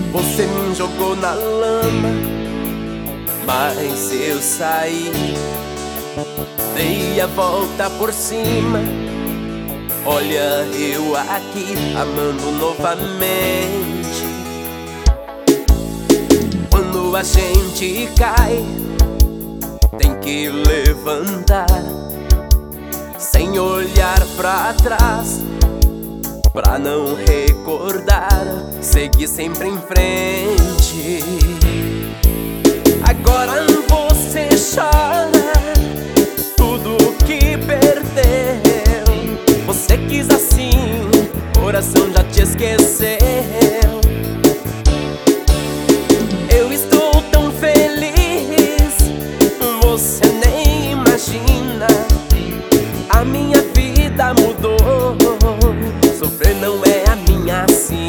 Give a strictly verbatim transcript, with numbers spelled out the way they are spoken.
Você me jogou na lama, mas eu saí. Dei a volta por cima. Olha eu aqui, amando novamente. Quando a gente cai, tem que levantar, sem olhar pra trás, pra não recordar, seguir sempre em frente. Agora você chora tudo que perdeu. Você quis assim, coração já te esqueceu. Eu estou tão feliz, você nem imagina. A minha vida mudou, sofrer não é a minha sina.